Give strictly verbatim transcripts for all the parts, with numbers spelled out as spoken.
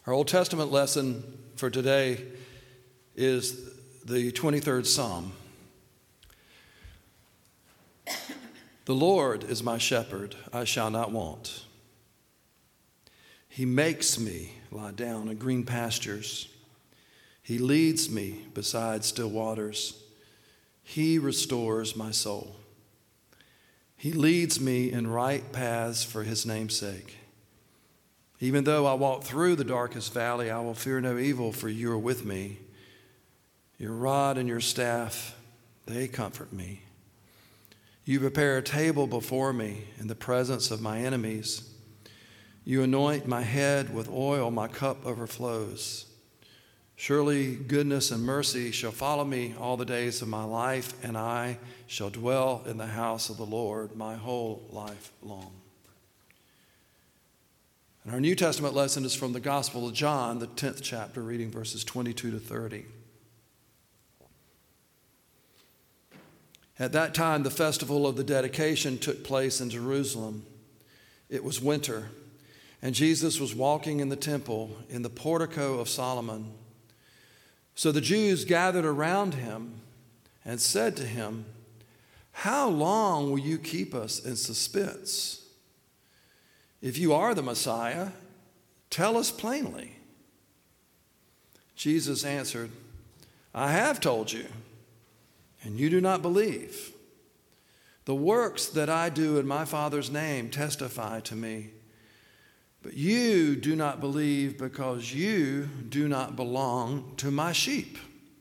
Our Old Testament lesson for today is the twenty-third Psalm. The Lord is my shepherd, I shall not want. He makes me lie down in green pastures. He leads me beside still waters. He restores my soul. He leads me in right paths for his name's sake. Even though I walk through the darkest valley, I will fear no evil, for you are with me. Your rod and your staff, they comfort me. You prepare a table before me in the presence of my enemies. You anoint my head with oil, my cup overflows. Surely goodness and mercy shall follow me all the days of my life, and I shall dwell in the house of the Lord my whole life long. And our New Testament lesson is from the Gospel of John, the tenth chapter, reading verses twenty-two to thirty. At that time, the festival of the dedication took place in Jerusalem. It was winter, and Jesus was walking in the temple in the portico of Solomon. So the Jews gathered around him and said to him, "How long will you keep us in suspense? If you are the Messiah, tell us plainly." Jesus answered, "I have told you, and you do not believe. The works that I do in my Father's name testify to me. But you do not believe because you do not belong to my sheep.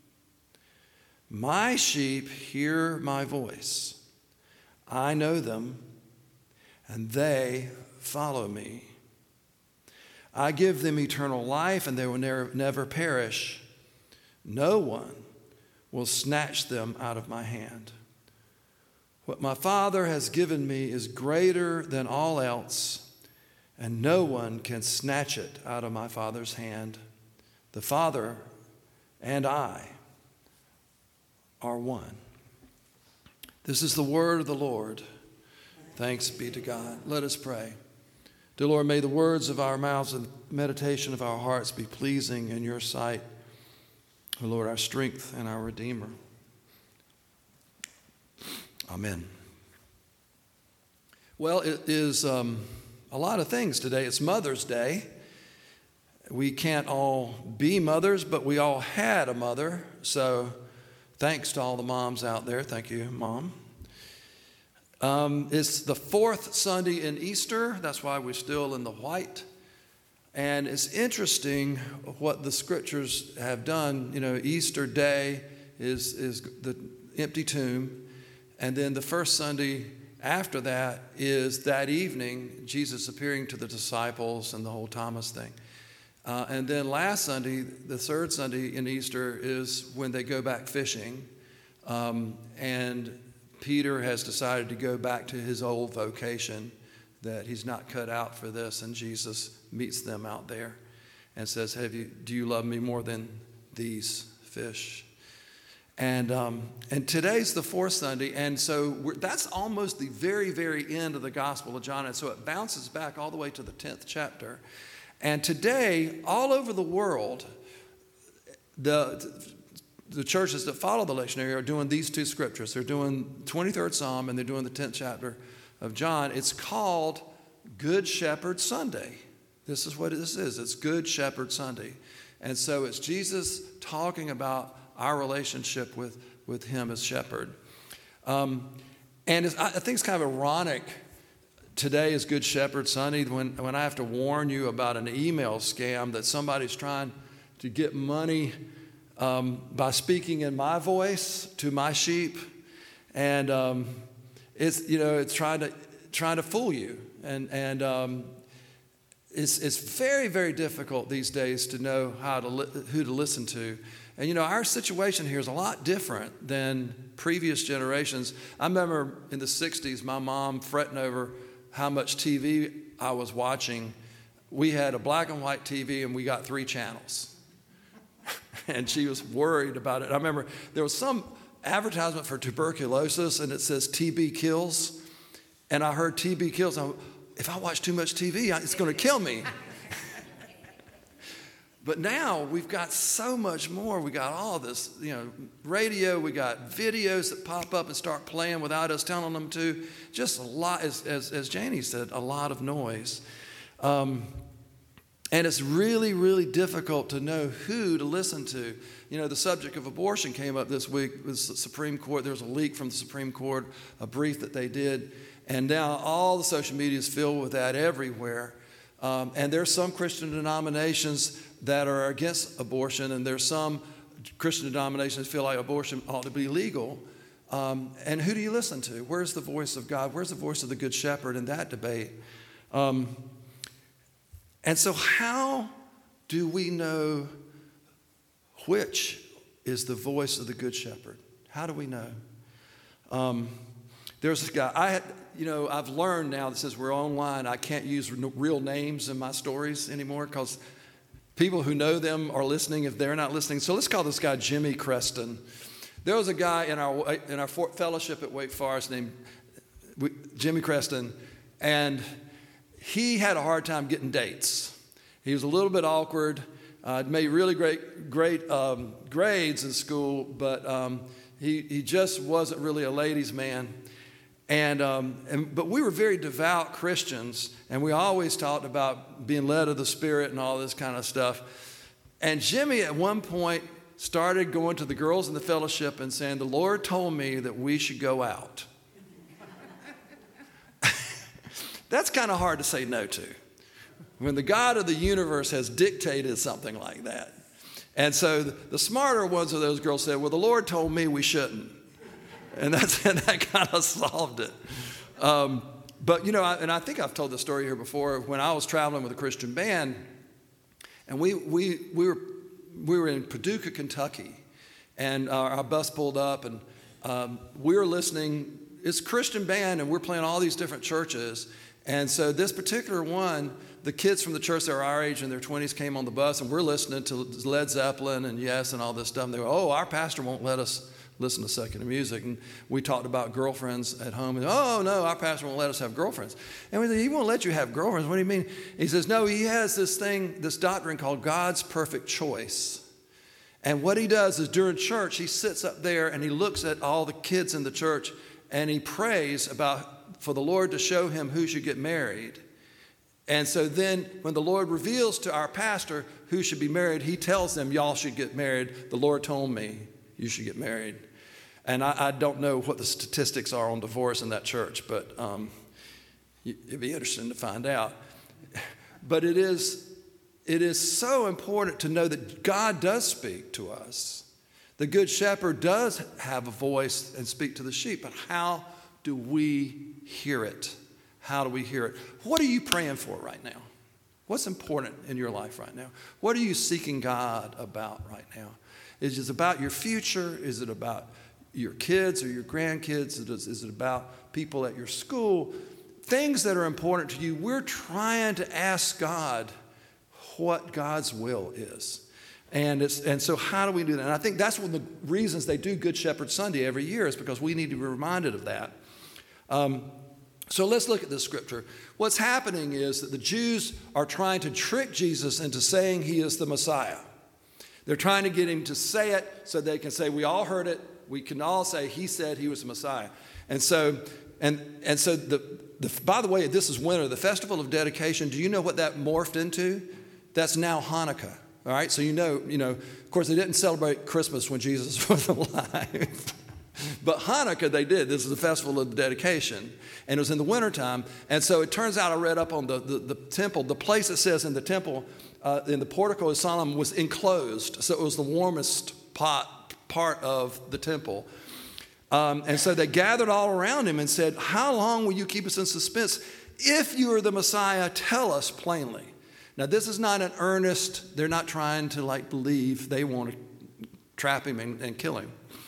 My sheep hear my voice. I know them, and they follow me. I give them eternal life, and they will never, never perish. No one will snatch them out of my hand. What my Father has given me is greater than all else, and no one can snatch it out of my Father's hand. The Father and I are one." This is the word of the Lord. Thanks be to God. Let us pray. Dear Lord, may the words of our mouths and meditation of our hearts be pleasing in your sight. O Lord, our strength and our Redeemer. Amen. Well, it is um, a lot of things today. It's Mother's Day. We can't all be mothers, but we all had a mother. So thanks to all the moms out there. Thank you, Mom. Um, it's the fourth Sunday in Easter. That's why we're still in the white. And it's interesting what the scriptures have done. You know, Easter Day is, is the empty tomb. And then the first Sunday after that is that evening, Jesus appearing to the disciples and the whole Thomas thing. Uh, and then last Sunday, the third Sunday in Easter, is when they go back fishing. Um, and Peter has decided to go back to his old vocation, that he's not cut out for this, and Jesus meets them out there and says, "Have you? Do you love me more than these fish?" And um, and today's the fourth Sunday, and so we're, that's almost the very, very end of the Gospel of John, and so it bounces back all the way to the tenth chapter. And today, all over the world, the the churches that follow the lectionary are doing these two scriptures. They're doing twenty-third Psalm, and they're doing the tenth chapter of John. It's called Good Shepherd Sunday. This is what this is. It's Good Shepherd Sunday. And so it's Jesus talking about our relationship with, with him as shepherd. Um, and it's, I think it's kind of ironic. Today is Good Shepherd Sunday when, when I have to warn you about an email scam that somebody's trying to get money um, by speaking in my voice to my sheep. And um, it's, you know, it's trying to trying to fool you. And, and um, it's, it's very, very difficult these days to know how to li- who to listen to. And, you know, our situation here is a lot different than previous generations. I remember in the sixties, my mom fretting over how much T V I was watching. We had a black and white T V, and we got three channels. And she was worried about it. I remember there was some advertisement for tuberculosis, and it says T B kills. And I heard T B kills. I, if I watch too much T V, it's going to kill me. But now we've got so much more. We got all this, you know, radio. We got videos that pop up and start playing without us telling them to. Just a lot, as as, as Janie said, a lot of noise. Um, and it's really, really difficult to know who to listen to. You know, the subject of abortion came up this week with the Supreme Court. There was a leak from the Supreme Court, a brief that they did. And now all the social media is filled with that everywhere. Um, and there's some Christian denominations that are against abortion, and there's some Christian denominations that feel like abortion ought to be legal. Um, and who do you listen to? Where's the voice of God? Where's the voice of the Good Shepherd in that debate? Um, and so how do we know which is the voice of the Good Shepherd? How do we know? Um, there's this guy, I had, you know, I've learned now that since we're online, I can't use real names in my stories anymore because people who know them are listening if they're not listening. So let's call this guy Jimmy Creston. There was a guy in our in our fellowship at Wake Forest named Jimmy Creston, and he had a hard time getting dates. He was a little bit awkward, uh, made really great great um, grades in school, but um, he he just wasn't really a ladies' man. And, um, and but we were very devout Christians, and we always talked about being led of the Spirit and all this kind of stuff. And Jimmy at one point started going to the girls in the fellowship and saying, "The Lord told me that we should go out." That's kind of hard to say no to when the God of the universe has dictated something like that. And so the, the smarter ones of those girls said, "Well, the Lord told me we shouldn't." And, that's, and that kind of solved it. Um, but, you know, I, and I think I've told the story here before. When I was traveling with a Christian band, and we we we were we were in Paducah, Kentucky, and uh, our bus pulled up, and um, we were listening. It's a Christian band, and we're playing all these different churches. And so this particular one, the kids from the church that are our age in their twenties came on the bus, and we're listening to Led Zeppelin and Yes and all this stuff. And they go, "Oh, our pastor won't let us listen to secular music." And we talked about girlfriends at home. And, "Oh, no, our pastor won't let us have girlfriends." And we said, "He won't let you have girlfriends? What do you mean?" He says, "No, he has this thing, this doctrine called God's perfect choice. And what he does is during church, he sits up there and he looks at all the kids in the church and he prays about for the Lord to show him who should get married. And so then when the Lord reveals to our pastor who should be married, he tells them, 'Y'all should get married. The Lord told me you should get married.'" And I, I don't know what the statistics are on divorce in that church, but um, it'd be interesting to find out. But it is, it is so important to know that God does speak to us. The Good Shepherd does have a voice and speak to the sheep, but how do we hear it? How do we hear it? What are you praying for right now? What's important in your life right now? What are you seeking God about right now? Is it about your future? Is it about your kids or your grandkids? Is it about people at your school? Things that are important to you. We're trying to ask God what God's will is. And it's and so how do we do that? And I think that's one of the reasons they do Good Shepherd Sunday every year is because we need to be reminded of that. Um, so let's look at this scripture. What's happening is that the Jews are trying to trick Jesus into saying he is the Messiah. They're trying to get him to say it so they can say, "We all heard it. We can all say he said he was the Messiah." And so, and and so the, the by the way, this is winter. The festival of dedication. Do you know what that morphed into? That's now Hanukkah. All right. So you know, you know. Of course, they didn't celebrate Christmas when Jesus was alive, but Hanukkah they did. This is the festival of dedication, and it was in the wintertime. And so it turns out I read up on the the, the temple. The place it says in the temple. Uh, in the portico of Solomon was enclosed, so it was the warmest pot, part of the temple. Um, and so they gathered all around him and said, "How long will you keep us in suspense? If you are the Messiah, tell us plainly." Now, this is not an earnest, they're not trying to like believe. They want to trap him and, and kill him.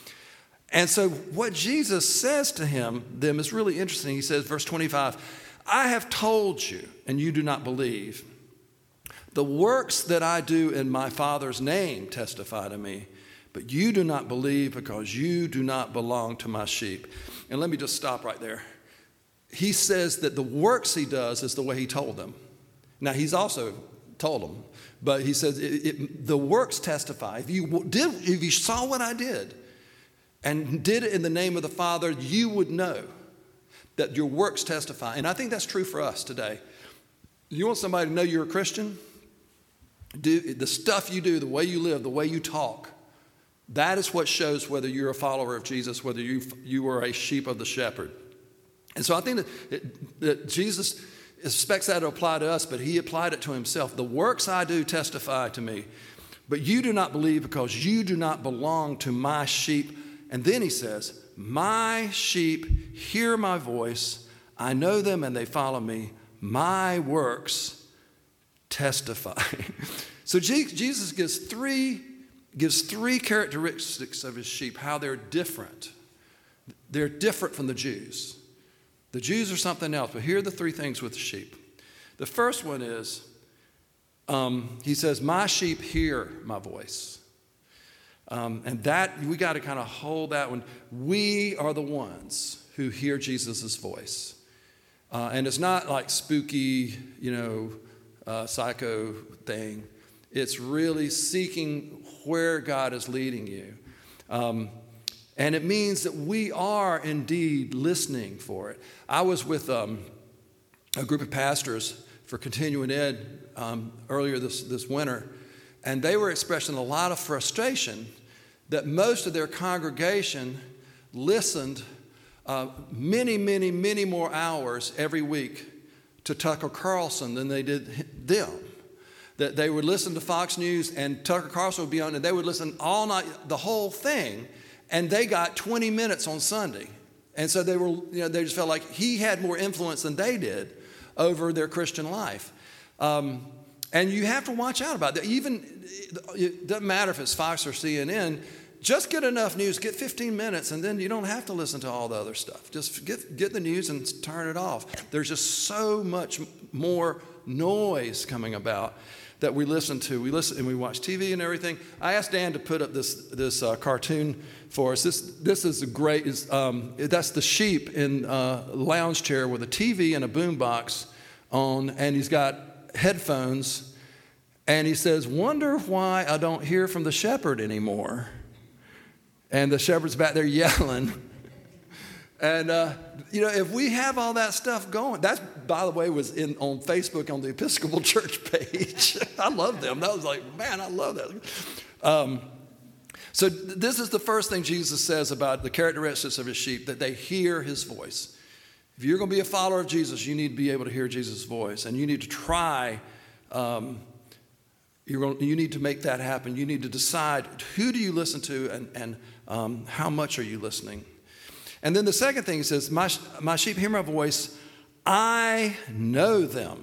And so what Jesus says to him, them is really interesting. He says, verse twenty-five, "I have told you, and you do not believe. The works that I do in my Father's name testify to me, but you do not believe because you do not belong to my sheep." And let me just stop right there. He says that the works he does is the way he told them. Now, he's also told them. But he says, it, it, the works testify. If you did, if you saw what I did and did it in the name of the Father, you would know that your works testify. And I think that's true for us today. You want somebody to know you're a Christian? Do the stuff you do, the way you live, the way you talk. That is what shows whether you're a follower of Jesus, whether you you are a sheep of the shepherd. And so I think that, it, that Jesus expects that to apply to us, but he applied it to himself. The works I do testify to me, but you do not believe because you do not belong to my sheep. And then he says, my sheep hear my voice. I know them and they follow me. My works testify. So Jesus gives three, gives three characteristics of his sheep, how they're different. They're different from the Jews. The Jews are something else, but here are the three things with the sheep. The first one is, um, he says, my sheep hear my voice. Um, and that, we got to kind of hold that one. We are the ones who hear Jesus' voice. Uh, and it's not like spooky, you know, uh, psycho thing. It's really seeking where God is leading you. Um, and it means that we are indeed listening for it. I was with um, a group of pastors for continuing ed um, earlier this, this winter, and they were expressing a lot of frustration that most of their congregation listened uh, many, many, many more hours every week to Tucker Carlson than they did them. That they would listen to Fox News and Tucker Carlson would be on, and they would listen all night, the whole thing, and they got twenty minutes on Sunday. And so they were, you know, they just felt like he had more influence than they did over their Christian life. Um, and you have to watch out about that. Even, it doesn't matter if it's Fox or C N N, just get enough news, get fifteen minutes, and then you don't have to listen to all the other stuff. Just get, get the news and turn it off. There's just so much more noise coming about that we listen to. We listen and we watch T V and everything. I asked Dan to put up this this uh, cartoon for us. This this is a great. Is, um, that's the sheep in a lounge chair with a T V and a boombox on, and he's got headphones, and he says, "Wonder why I don't hear from the shepherd anymore." And the shepherd's back there yelling. And, uh, you know, if we have all that stuff going, that, by the way, was in on Facebook on the Episcopal Church page. I love them. That was like, man, I love that. Um, so this is the first thing Jesus says about the characteristics of his sheep, that they hear his voice. If you're going to be a follower of Jesus, you need to be able to hear Jesus' voice. And you need to try, um, you're going, you need to make that happen. You need to decide who do you listen to and, and um, how much are you listening. And then the second thing, he says, my, my sheep hear my voice, I know them.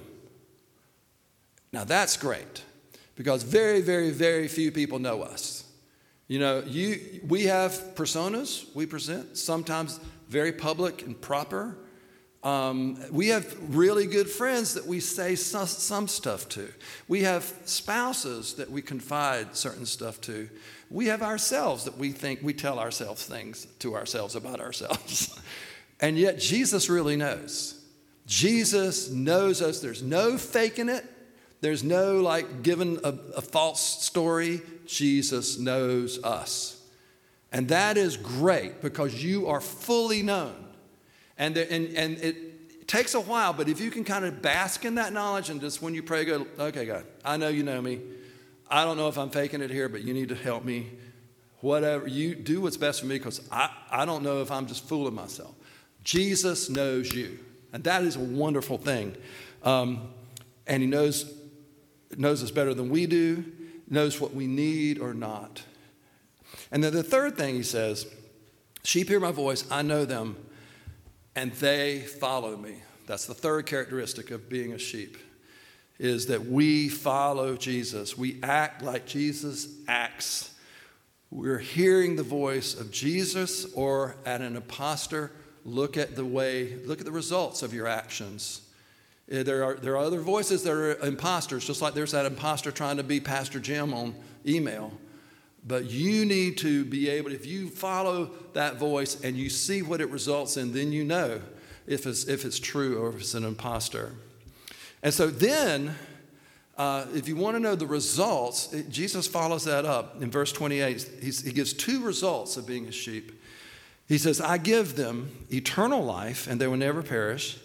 Now that's great, because very, very, very few people know us. You know, you we have personas we present, sometimes very public and proper. Um, we have really good friends that we say some, some stuff to. We have spouses that we confide certain stuff to. We have ourselves that we think, we tell ourselves things to ourselves about ourselves. And yet Jesus really knows. Jesus knows us. There's no faking it. There's no like giving a, a false story. Jesus knows us. And that is great, because you are fully known. And, there, and, and it takes a while, but if you can kind of bask in that knowledge and just when you pray, go, okay, God, I know you know me. I don't know if I'm faking it here, but you need to help me. Whatever, you do what's best for me, because I, I don't know if I'm just fooling myself. Jesus knows you, and that is a wonderful thing. Um, and he knows, knows us better than we do, knows what we need or not. And then the third thing he says, sheep hear my voice, I know them, and they follow me. That's the third characteristic of being a sheep, is that we follow Jesus. We act like Jesus acts. We're hearing the voice of Jesus or at an imposter. Look at the way, look at the results of your actions. There are, there are other voices that are imposters, just like there's that imposter trying to be Pastor Jim on email. But you need to be able, if you follow that voice and you see what it results in, then you know if it's, if it's true or if it's an imposter. And so then Uh, if you want to know the results, it, Jesus follows that up in verse twenty-eight. He's, he gives two results of being a sheep. He says, I give them eternal life, and they will never perish.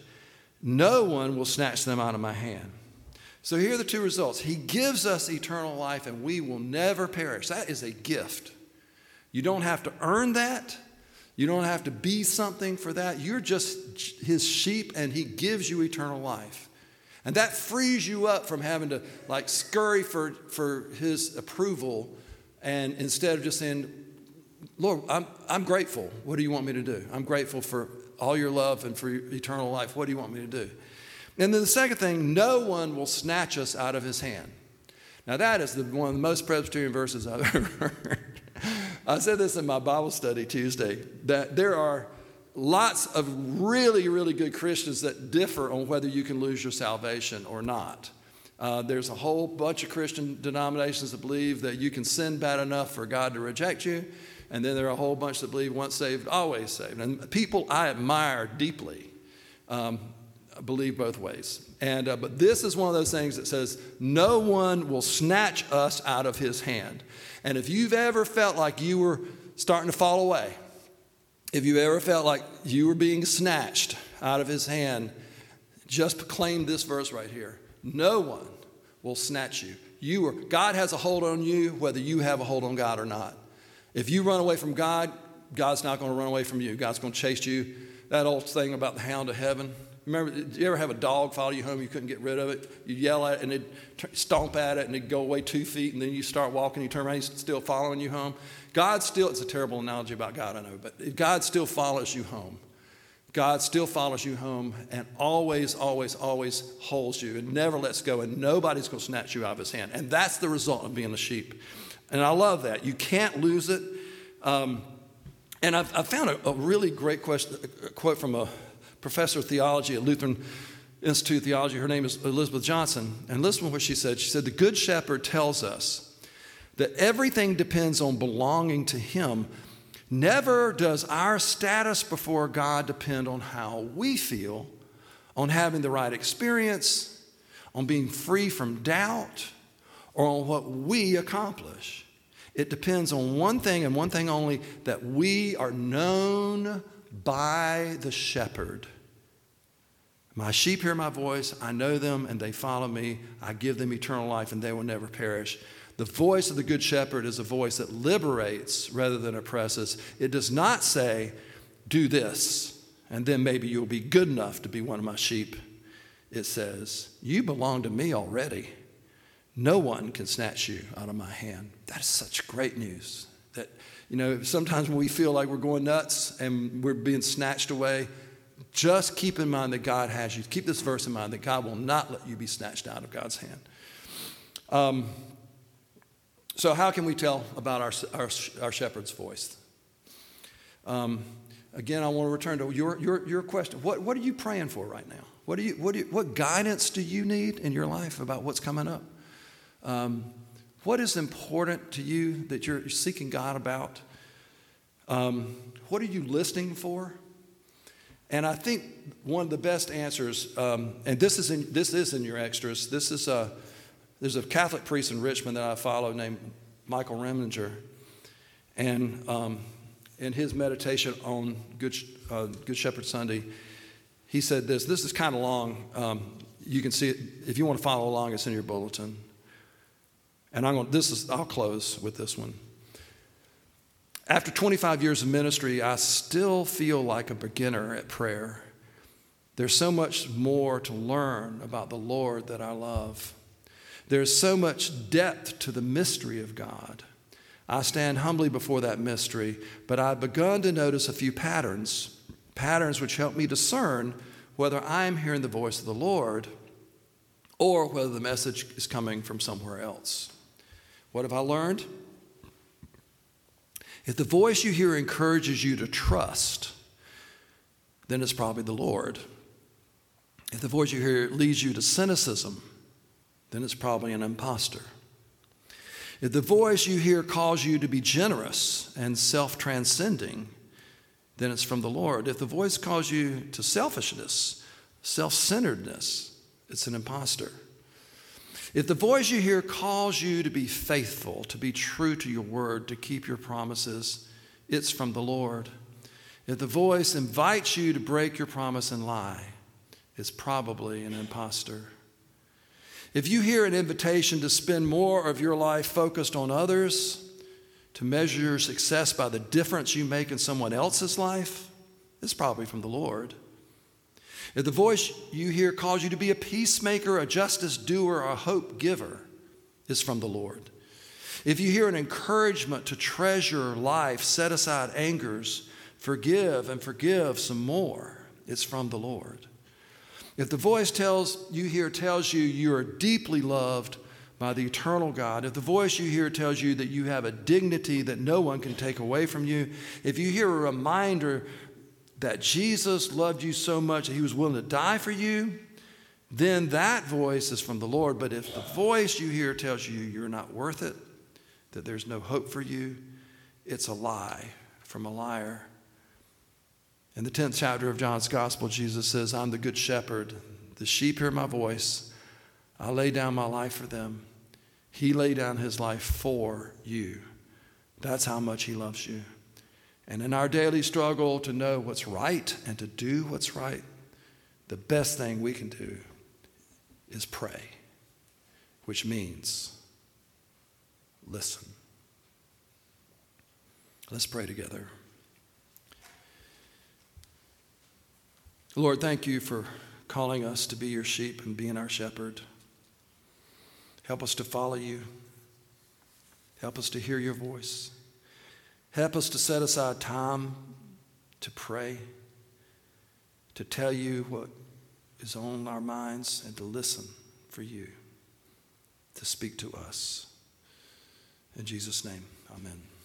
No one will snatch them out of my hand. So here are the two results. He gives us eternal life, and we will never perish. That is a gift. You don't have to earn that. You don't have to be something for that. You're just his sheep, and he gives you eternal life. And that frees you up from having to like scurry for, for his approval, and instead of just saying, Lord, I'm, I'm grateful. What do you want me to do? I'm grateful for all your love and for eternal life. What do you want me to do? And then the second thing, no one will snatch us out of his hand. Now that is the, one of the most Presbyterian verses I've ever heard. I said this in my Bible study Tuesday, that there are lots of really, really good Christians that differ on whether you can lose your salvation or not. Uh, there's a whole bunch of Christian denominations that believe that you can sin bad enough for God to reject you. And then there are a whole bunch that believe once saved, always saved. And people I admire deeply um, believe both ways. And uh, but this is one of those things that says, no one will snatch us out of his hand. And if you've ever felt like you were starting to fall away, if you ever felt like you were being snatched out of his hand, just proclaim this verse right here. No one will snatch you. You are, God has a hold on you, whether you have a hold on God or not. If you run away from God, God's not going to run away from you. God's going to chase you. That old thing about the hound of heaven. Remember, did you ever have a dog follow you home? You couldn't get rid of it. You yell at it, and it'd stomp at it, and it'd go away two feet, and then you start walking, you turn around, he's still following you home. God still, it's a terrible analogy about God, I know, but God still follows you home. God still follows you home and always, always, always holds you and never lets go, and nobody's going to snatch you out of his hand. And that's the result of being a sheep. And I love that. You can't lose it. Um, and I've, I found a, a really great question, a quote from a professor of theology at Lutheran Institute of Theology. Her name is Elizabeth Johnson. And listen to what she said. She said, the Good Shepherd tells us that everything depends on belonging to him. Never does our status before God depend on how we feel, on having the right experience, on being free from doubt, or on what we accomplish. It depends on one thing and one thing only, that we are known by the shepherd. My sheep hear my voice, I know them, and they follow me. I give them eternal life, and they will never perish. The voice of the Good Shepherd is a voice that liberates rather than oppresses. It does not say, do this, and then maybe you'll be good enough to be one of my sheep. It says, you belong to me already. No one can snatch you out of my hand. That is such great news. That, you know, sometimes when we feel like we're going nuts and we're being snatched away, just keep in mind that God has you. Keep this verse in mind, that God will not let you be snatched out of God's hand. Um, so how can we tell about our, our, our shepherd's voice? Um, again, I want to return to your, your, your question. What, what are you praying for right now? What, do you, what, do you, what guidance do you need in your life about what's coming up? Um, what is important to you that you're seeking God about? Um, what are you listening for? And I think one of the best answers, um, and this is in, this is in your extras. This is a there's a Catholic priest in Richmond that I follow named Michael Remninger, and um, in his meditation on Good uh, Good Shepherd Sunday, he said this. This is kind of long. Um, you can see it if you want to follow along. It's in your bulletin. And I'm going. This is. I'll close with this one. After twenty-five years of ministry, I still feel like a beginner at prayer. There's so much more to learn about the Lord that I love. There's so much depth to the mystery of God. I stand humbly before that mystery, but I've begun to notice a few patterns, patterns which help me discern whether I'm hearing the voice of the Lord or whether the message is coming from somewhere else. What have I learned? If the voice you hear encourages you to trust, then it's probably the Lord. If the voice you hear leads you to cynicism, then it's probably an imposter. If the voice you hear calls you to be generous and self-transcending, then it's from the Lord. If the voice calls you to selfishness, self-centeredness, it's an imposter. If the voice you hear calls you to be faithful, to be true to your word, to keep your promises, it's from the Lord. If the voice invites you to break your promise and lie, it's probably an imposter. If you hear an invitation to spend more of your life focused on others, to measure your success by the difference you make in someone else's life, it's probably from the Lord. If the voice you hear calls you to be a peacemaker, a justice doer, a hope giver, it's from the Lord. If you hear an encouragement to treasure life, set aside angers, forgive and forgive some more, it's from the Lord. If the voice tells you hear tells you you are deeply loved by the eternal God, if the voice you hear tells you that you have a dignity that no one can take away from you, if you hear a reminder that Jesus loved you so much that he was willing to die for you, then that voice is from the Lord. But if the voice you hear tells you you're not worth it, that there's no hope for you, it's a lie from a liar. In the tenth chapter of John's Gospel, Jesus says, I'm the good shepherd. The sheep hear my voice. I lay down my life for them. He laid down his life for you. That's how much he loves you. And in our daily struggle to know what's right and to do what's right, the best thing we can do is pray, which means listen. Let's pray together. Lord, thank you for calling us to be your sheep and being our shepherd. Help us to follow you. Help us to hear your voice. Help us to set aside time to pray, to tell you what is on our minds, and to listen for you, to speak to us. In Jesus' name, amen.